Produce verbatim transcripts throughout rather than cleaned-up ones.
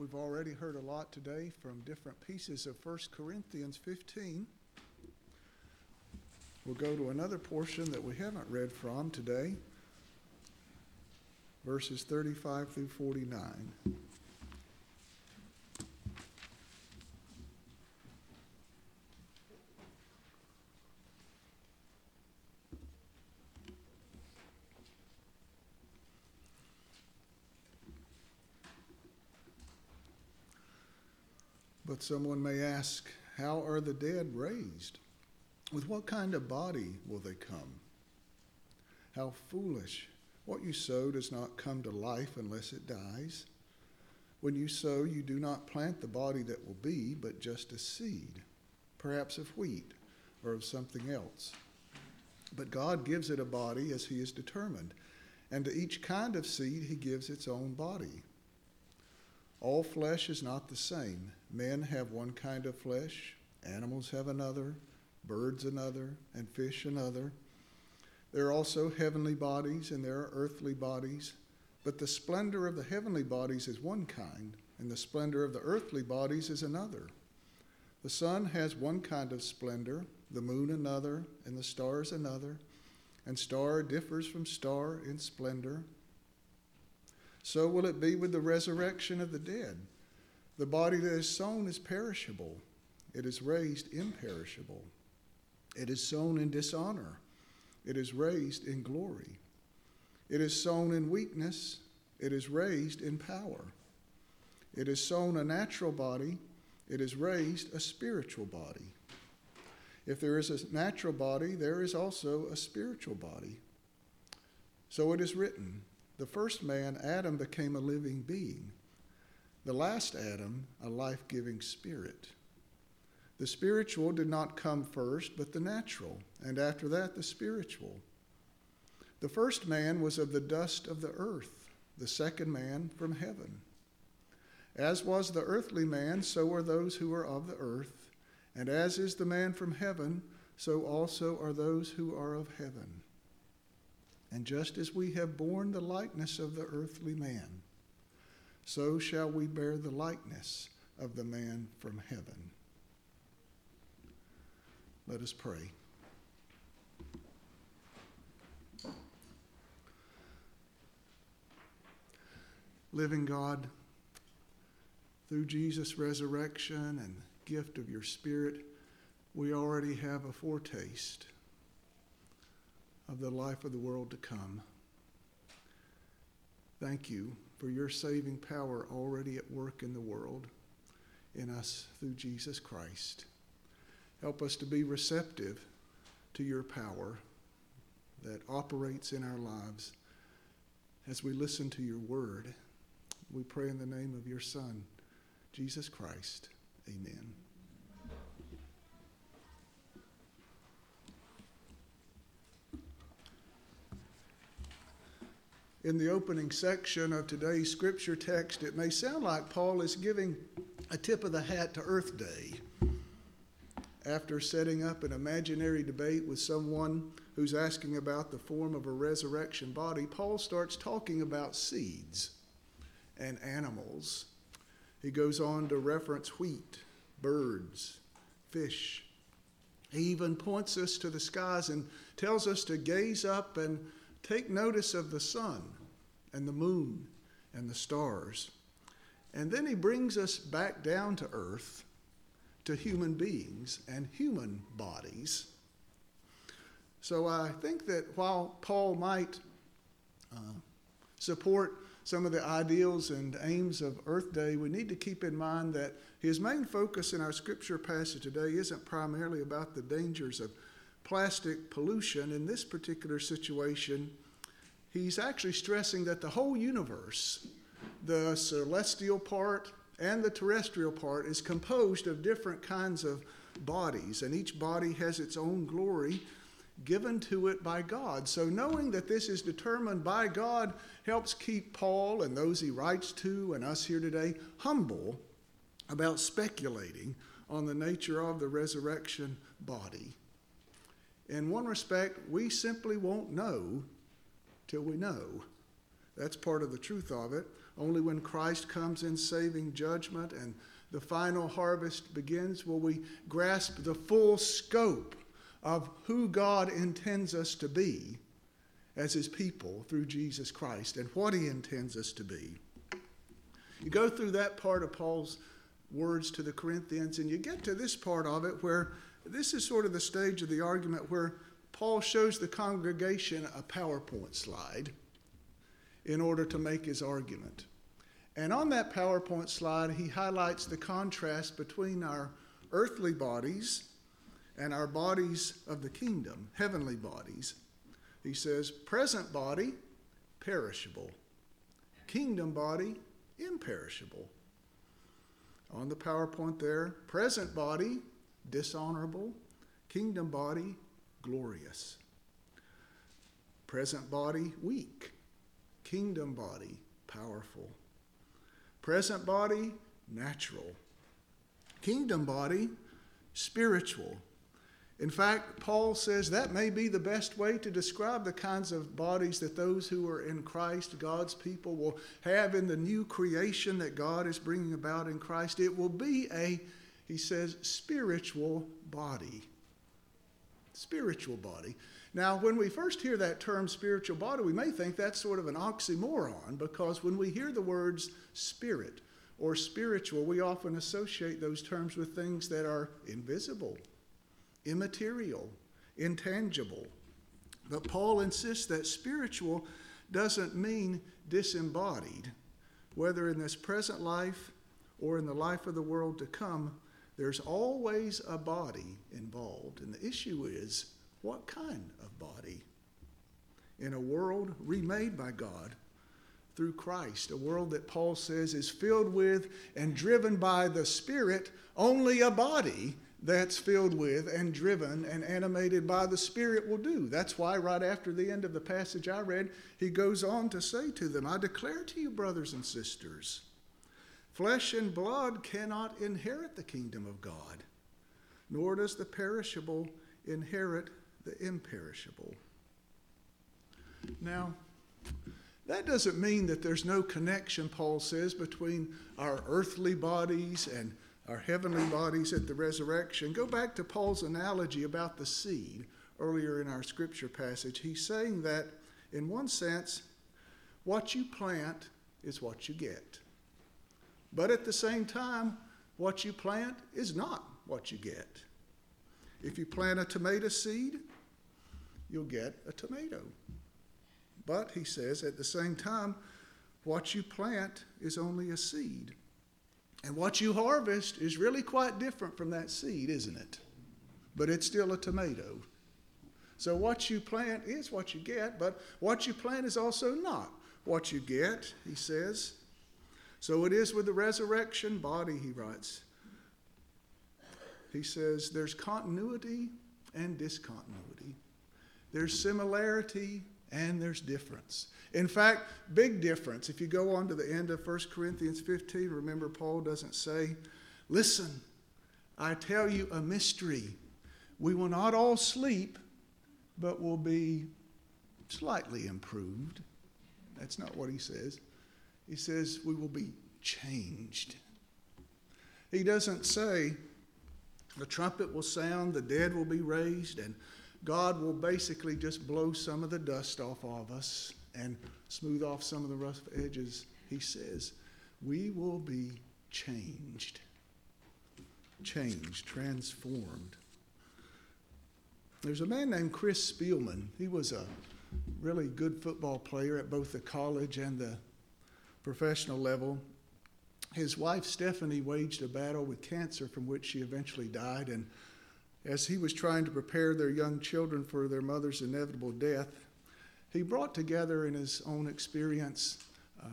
We've already heard a lot today from different pieces of First Corinthians fifteen. We'll go to another portion that we haven't read from today, verses thirty-five through forty-nine. But someone may ask, how are the dead raised? With what kind of body will they come? How foolish! What you sow does not come to life unless it dies. When you sow, you do not plant the body that will be, but just a seed, perhaps of wheat or of something else. But God gives it a body as he has determined, and to each kind of seed he gives its own body. All flesh is not the same. Men have one kind of flesh, animals have another, birds another, and fish another. There are also heavenly bodies and there are earthly bodies, but the splendor of the heavenly bodies is one kind, and the splendor of the earthly bodies is another. The sun has one kind of splendor, the moon another, and the stars another, and star differs from star in splendor. So will it be with the resurrection of the dead. The body that is sown is perishable. It is raised imperishable. It is sown in dishonor. It is raised in glory. It is sown in weakness. It is raised in power. It is sown a natural body. It is raised a spiritual body. If there is a natural body, there is also a spiritual body. So it is written, the first man, Adam, became a living being. The last Adam, a life-giving spirit. The spiritual did not come first, but the natural, and after that the spiritual. The first man was of the dust of the earth, the second man from heaven. As was the earthly man, so are those who are of the earth, and as is the man from heaven, so also are those who are of heaven. And just as we have borne the likeness of the earthly man, so shall we bear the likeness of the man from heaven. Let us pray. Living God, through Jesus' resurrection and gift of your Spirit, we already have a foretaste of the life of the world to come. Thank you for your saving power already at work in the world, in us through Jesus Christ. Help us to be receptive to your power that operates in our lives as we listen to your word. We pray in the name of your Son, Jesus Christ. Amen. In the opening section of today's scripture text, it may sound like Paul is giving a tip of the hat to Earth Day. After setting up an imaginary debate with someone who's asking about the form of a resurrection body, Paul starts talking about seeds and animals. He goes on to reference wheat, birds, fish. He even points us to the skies and tells us to gaze up and take notice of the sun and the moon and the stars. And then he brings us back down to earth, to human beings and human bodies. So I think that while Paul might uh, support some of the ideals and aims of Earth Day, we need to keep in mind that his main focus in our scripture passage today isn't primarily about the dangers of plastic pollution. In this particular situation, he's actually stressing that the whole universe, the celestial part and the terrestrial part, is composed of different kinds of bodies, and each body has its own glory given to it by God. So knowing that this is determined by God helps keep Paul and those he writes to and us here today humble about speculating on the nature of the resurrection body. In one respect, we simply won't know till we know. That's part of the truth of it. Only when Christ comes in saving judgment and the final harvest begins will we grasp the full scope of who God intends us to be as his people through Jesus Christ and what he intends us to be. You go through that part of Paul's words to the Corinthians and you get to this part of it where this is sort of the stage of the argument where Paul shows the congregation a PowerPoint slide in order to make his argument. And on that PowerPoint slide, he highlights the contrast between our earthly bodies and our bodies of the kingdom, heavenly bodies. He says, present body, perishable. Kingdom body, imperishable. On the PowerPoint there, present body, dishonorable. Kingdom body, glorious. Present body, weak. Kingdom body, powerful. Present body, natural. Kingdom body, spiritual. In fact, Paul says that may be the best way to describe the kinds of bodies that those who are in Christ, God's people, will have in the new creation that God is bringing about in Christ. It will be a, he says, spiritual body. Spiritual body. Now, when we first hear that term spiritual body, we may think that's sort of an oxymoron, because when we hear the words spirit or spiritual, we often associate those terms with things that are invisible, immaterial, intangible. But Paul insists that spiritual doesn't mean disembodied. Whether in this present life or in the life of the world to come, there's always a body involved. And the issue is, what kind of body? In a world remade by God through Christ, a world that Paul says is filled with and driven by the Spirit, only a body that's filled with and driven and animated by the Spirit will do. That's why right after the end of the passage I read, he goes on to say to them, I declare to you, brothers and sisters, flesh and blood cannot inherit the kingdom of God, nor does the perishable inherit the imperishable. Now, that doesn't mean that there's no connection, Paul says, between our earthly bodies and our heavenly bodies at the resurrection. Go back to Paul's analogy about the seed earlier in our scripture passage. He's saying that, in one sense, what you plant is what you get. But at the same time, what you plant is not what you get. If you plant a tomato seed, you'll get a tomato. But, he says, at the same time, what you plant is only a seed. And what you harvest is really quite different from that seed, isn't it? But it's still a tomato. So what you plant is what you get, but what you plant is also not what you get, he says. So it is with the resurrection body, he writes. He says there's continuity and discontinuity. There's similarity and there's difference. In fact, big difference. If you go on to the end of First Corinthians fifteen, remember Paul doesn't say, listen, I tell you a mystery. We will not all sleep, but will be slightly improved. That's not what he says. He says we will be changed. He doesn't say the trumpet will sound, the dead will be raised, and God will basically just blow some of the dust off of us and smooth off some of the rough edges. He says, we will be changed. Changed, transformed. There's a man named Chris Spielman. He was a really good football player at both the college and the professional level. His wife, Stephanie, waged a battle with cancer from which she eventually died, and as he was trying to prepare their young children for their mother's inevitable death, he brought together in his own experience uh,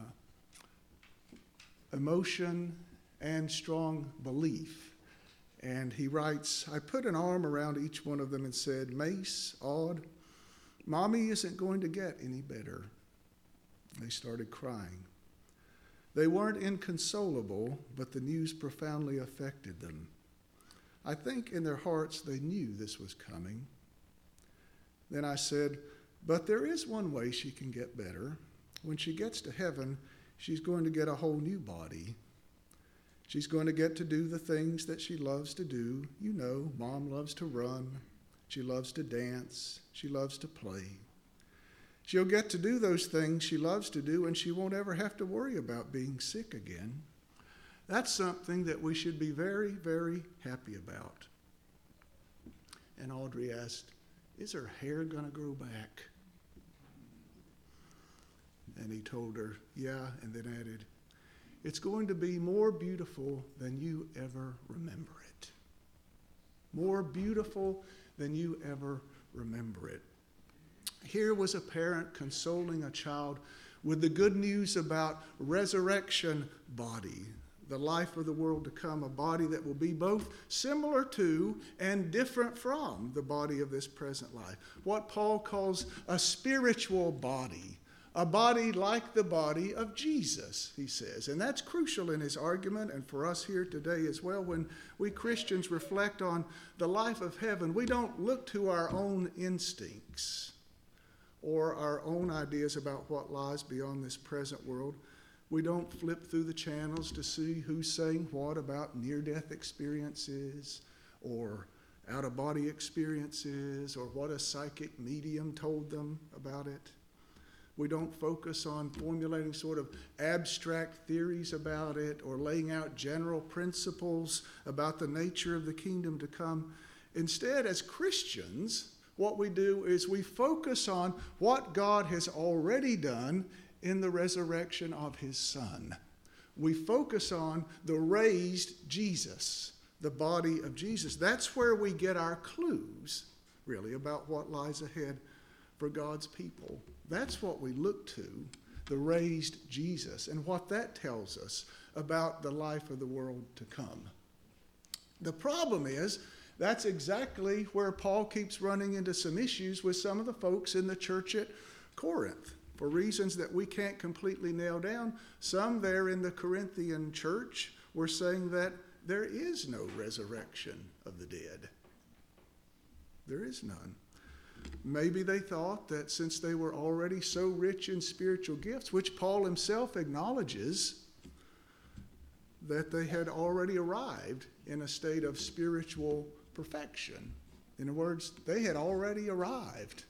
emotion and strong belief. And he writes, I put an arm around each one of them and said, Mace, Aud, Mommy isn't going to get any better. They started crying. They weren't inconsolable, but the news profoundly affected them. I think in their hearts they knew this was coming. Then I said, but there is one way she can get better. when she gets to heaven, she's going to get a whole new body. She's going to get to do the things that she loves to do. You know, mom loves to run. She loves to dance. She loves to play. She'll get to do those things she loves to do, and she won't ever have to worry about being sick again. That's something that we should be very, very happy about. And Audrey asked, is her hair going to grow back? And he told her, yeah, and then added, it's going to be more beautiful than you ever remember it. More beautiful than you ever remember it. Here was a parent consoling a child with the good news about resurrection body, the life of the world to come, a body that will be both similar to and different from the body of this present life. What Paul calls a spiritual body, a body like the body of Jesus, he says. And that's crucial in his argument and for us here today as well. When we Christians reflect on the life of heaven, we don't look to our own instincts or our own ideas about what lies beyond this present world. We don't flip through the channels to see who's saying what about near-death experiences or out-of-body experiences or what a psychic medium told them about it. We don't focus on formulating sort of abstract theories about it or laying out general principles about the nature of the kingdom to come. Instead, as Christians, what we do is we focus on what God has already done in the resurrection of his Son. We focus on the raised Jesus, the body of Jesus. That's where we get our clues, really, about what lies ahead for God's people. That's what we look to, the raised Jesus, and what that tells us about the life of the world to come. The problem is, that's exactly where Paul keeps running into some issues with some of the folks in the church at Corinth. For reasons that we can't completely nail down, some there in the Corinthian church were saying that there is no resurrection of the dead. There is none. Maybe they thought that since they were already so rich in spiritual gifts, which Paul himself acknowledges, that they had already arrived in a state of spiritual perfection. In other words, they had already arrived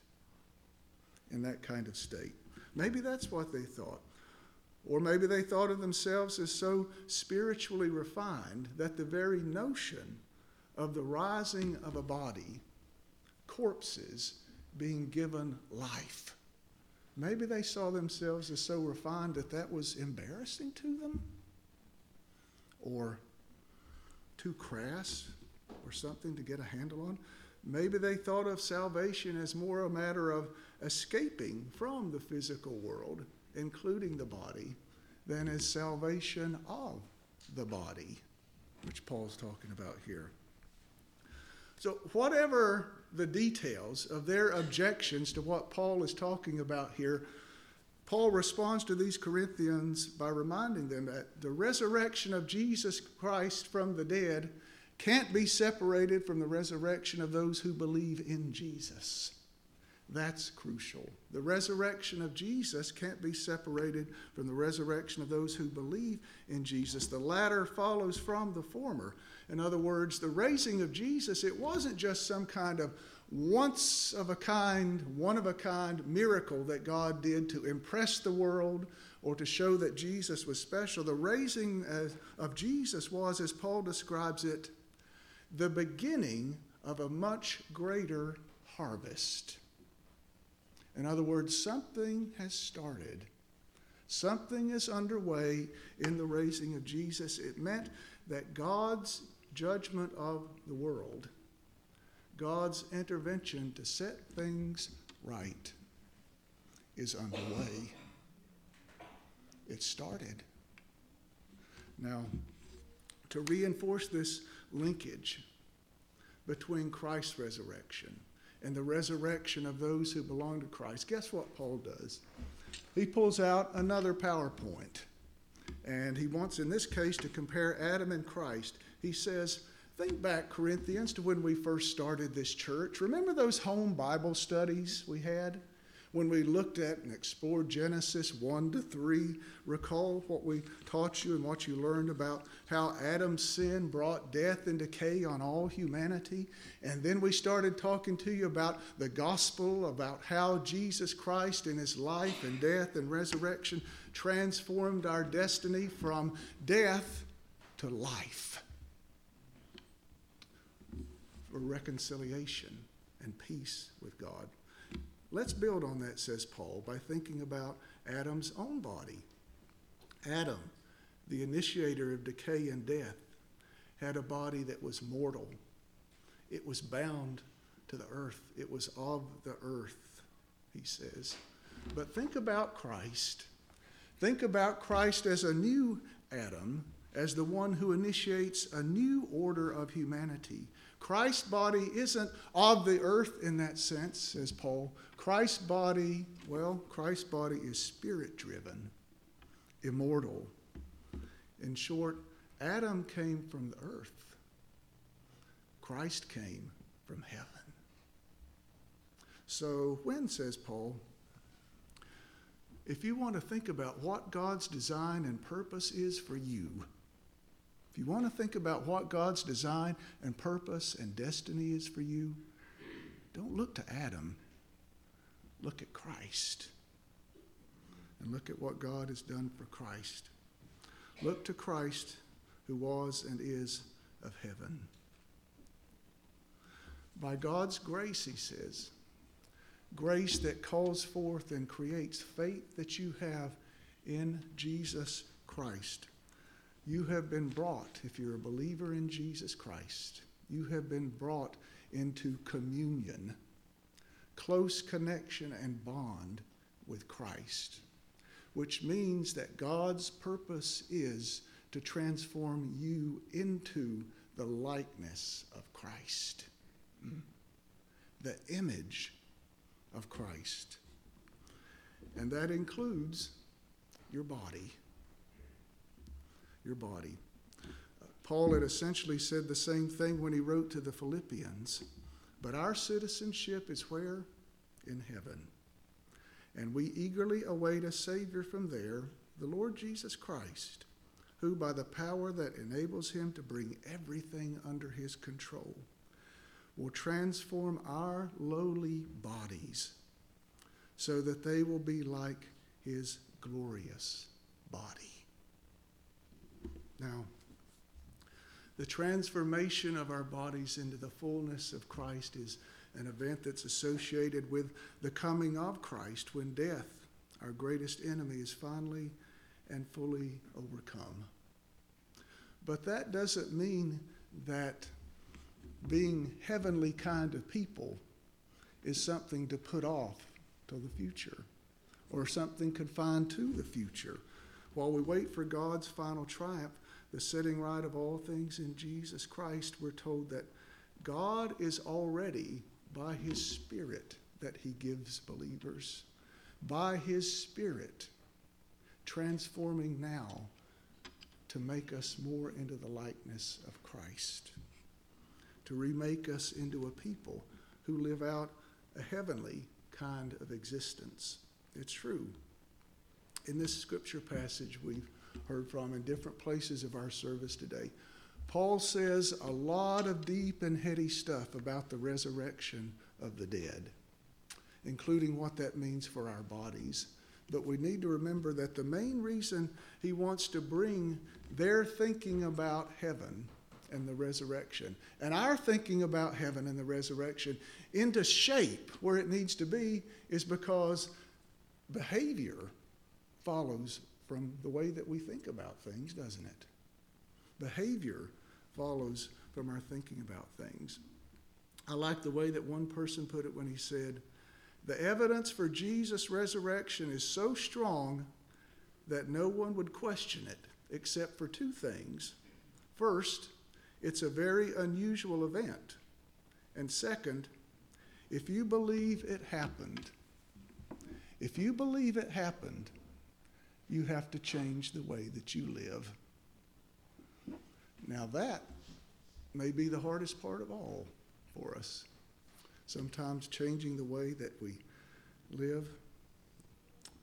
in that kind of state. Maybe that's what they thought. Or maybe they thought of themselves as so spiritually refined that the very notion of the rising of a body, corpses being given life, maybe they saw themselves as so refined that that was embarrassing to them or too crass or something to get a handle on. Maybe they thought of salvation as more a matter of escaping from the physical world, including the body, than as salvation of the body, which Paul's talking about here. So whatever the details of their objections to what Paul is talking about here, Paul responds to these Corinthians by reminding them that the resurrection of Jesus Christ from the dead can't be separated from the resurrection of those who believe in Jesus. That's crucial. The resurrection of Jesus can't be separated from the resurrection of those who believe in Jesus. The latter follows from the former. In other words, the raising of Jesus, it wasn't just some kind of once of a kind, one of a kind miracle that God did to impress the world or to show that Jesus was special. The raising of Jesus was, as Paul describes it, the beginning of a much greater harvest. In other words, something has started. Something is underway in the raising of Jesus. It meant that God's judgment of the world, God's intervention to set things right, is underway. It started. Now, to reinforce this linkage between Christ's resurrection and the resurrection of those who belong to Christ, guess what Paul does? He pulls out another PowerPoint, and he wants, in this case, to compare Adam and Christ. He says, think back, Corinthians, to when we first started this church. Remember those home Bible studies we had? When we looked at and explored Genesis one to three, recall what we taught you and what you learned about how Adam's sin brought death and decay on all humanity. And then we started talking to you about the gospel, about how Jesus Christ in his life and death and resurrection transformed our destiny from death to life, for reconciliation and peace with God. Let's build on that, says Paul, by thinking about Adam's own body. Adam, the initiator of decay and death, had a body that was mortal. It was bound to the earth. It was of the earth, he says. But think about Christ. Think about Christ as a new Adam, as the one who initiates a new order of humanity. Christ's body isn't of the earth in that sense, says Paul. Christ's body, well, Christ's body is spirit-driven, immortal. In short, Adam came from the earth. Christ came from heaven. So when, says Paul, if you want to think about what God's design and purpose is for you, if you want to think about what God's design and purpose and destiny is for you, don't look to Adam. Look at Christ. And look at what God has done for Christ. Look to Christ, who was and is of heaven. By God's grace, he says, grace that calls forth and creates faith that you have in Jesus Christ. You have been brought, if you're a believer in Jesus Christ, you have been brought into communion, close connection and bond with Christ, which means that God's purpose is to transform you into the likeness of Christ, the image of Christ. And that includes your body. Your body. Uh, Paul had essentially said the same thing when he wrote to the Philippians. But our citizenship is where? In heaven. And we eagerly await a Savior from there, the Lord Jesus Christ, who by the power that enables him to bring everything under his control will transform our lowly bodies so that they will be like his glorious body. Now, the transformation of our bodies into the fullness of Christ is an event that's associated with the coming of Christ, when death, our greatest enemy, is finally and fully overcome. But that doesn't mean that being heavenly kind of people is something to put off till the future, or something confined to the future. While we wait for God's final triumph, the setting right of all things in Jesus Christ, we're told that God is already, by his Spirit that he gives believers, by his Spirit, transforming now to make us more into the likeness of Christ, to remake us into a people who live out a heavenly kind of existence. It's true. In this scripture passage we've heard from in different places of our service today, Paul says a lot of deep and heady stuff about the resurrection of the dead, including what that means for our bodies. But we need to remember that the main reason he wants to bring their thinking about heaven and the resurrection, and our thinking about heaven and the resurrection, into shape where it needs to be, is because behavior follows from the way that we think about things, doesn't it? Behavior follows from our thinking about things. I like the way that one person put it when he said, the evidence for Jesus' resurrection is so strong that no one would question it, except for two things. First, it's a very unusual event. And second, if you believe it happened, if you believe it happened, you have to change the way that you live. Now that may be the hardest part of all for us. Sometimes changing the way that we live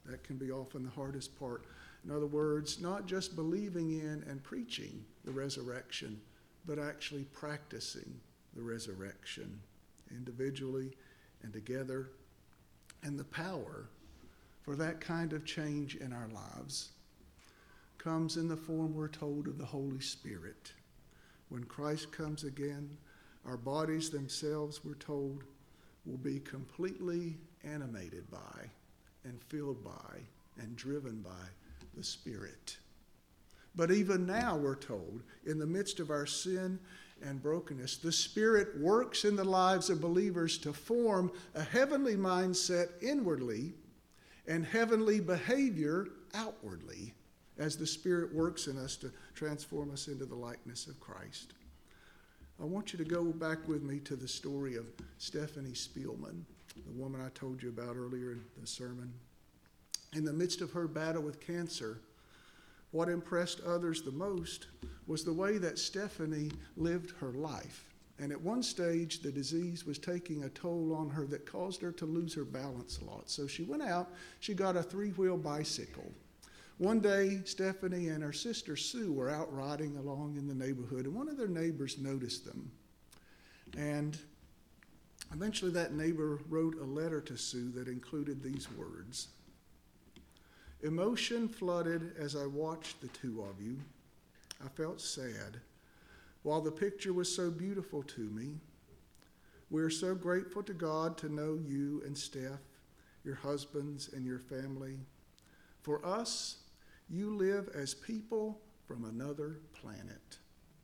That can be often the hardest part. In other words, not just believing in and preaching the resurrection, but actually practicing the resurrection individually and together. And the power for that kind of change in our lives comes in the form, we're told, of the Holy Spirit. When Christ comes again, our bodies themselves, we're told, will be completely animated by and filled by and driven by the Spirit. But even now, we're told, in the midst of our sin and brokenness, the Spirit works in the lives of believers to form a heavenly mindset inwardly and heavenly behavior outwardly, as the Spirit works in us to transform us into the likeness of Christ. I want you to go back with me to the story of Stephanie Spielman, the woman I told you about earlier in the sermon. In the midst of her battle with cancer, what impressed others the most was the way that Stephanie lived her life. And at one stage, the disease was taking a toll on her that caused her to lose her balance a lot. So she went out, she got a three-wheel bicycle. One day, Stephanie and her sister Sue were out riding along in the neighborhood, and one of their neighbors noticed them. And eventually that neighbor wrote a letter to Sue that included these words: "Emotion flooded as I watched the two of you. I felt sad. While the picture was so beautiful to me, we are so grateful to God to know you and Steph, your husbands and your family. For us, you live as people from another planet,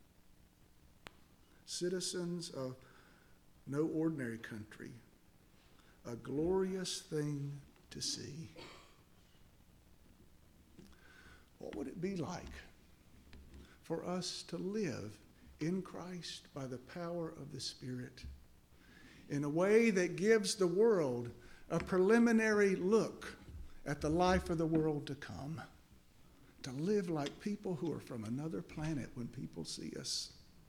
citizens of no ordinary country, a glorious thing to see." What would it be like for us to live in Christ by the power of the Spirit in a way that gives the world a preliminary look at the life of the world to come? To live like people who are from another planet when people see us,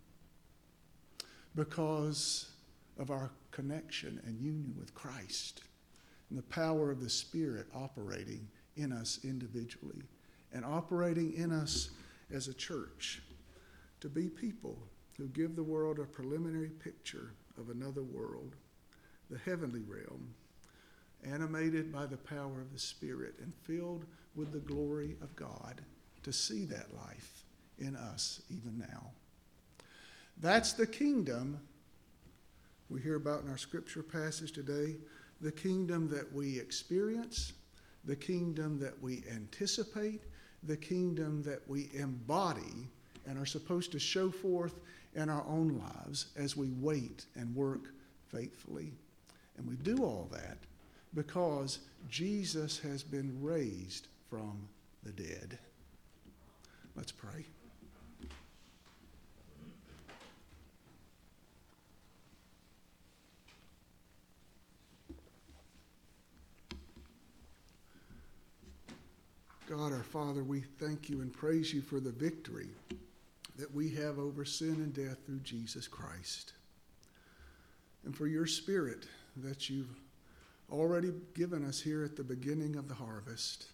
because of our connection and union with Christ and the power of the Spirit operating in us individually and operating in us as a church, to be people who give the world a preliminary picture of another world, the heavenly realm, animated by the power of the Spirit and filled with the glory of God, to see that life in us even now. That's the kingdom we hear about in our scripture passage today, the kingdom that we experience, the kingdom that we anticipate, the kingdom that we embody and are supposed to show forth in our own lives as we wait and work faithfully. And we do all that because Jesus has been raised from the dead. Let's pray. God, our Father, we thank you and praise you for the victory that we have over sin and death through Jesus Christ, and for your Spirit that you've already given us here at the beginning of the harvest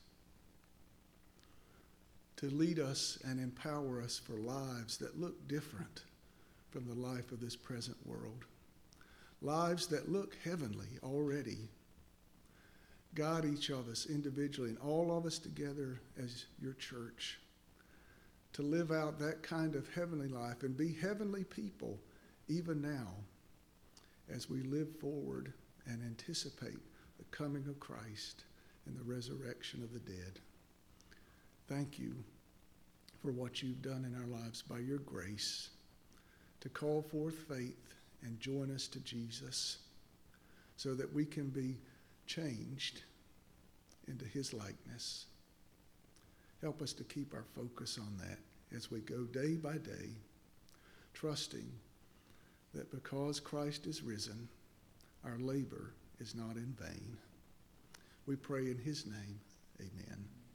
to lead us and empower us for lives that look different from the life of this present world, lives that look heavenly already. God, each of us individually and all of us together as your church, to live out that kind of heavenly life and be heavenly people even now as we live forward and anticipate the coming of Christ and the resurrection of the dead. Thank you for what you've done in our lives by your grace to call forth faith and join us to Jesus so that we can be changed into his likeness. Help us to keep our focus on that as we go day by day, trusting that because Christ is risen, our labor is not in vain. We pray in his name. Amen.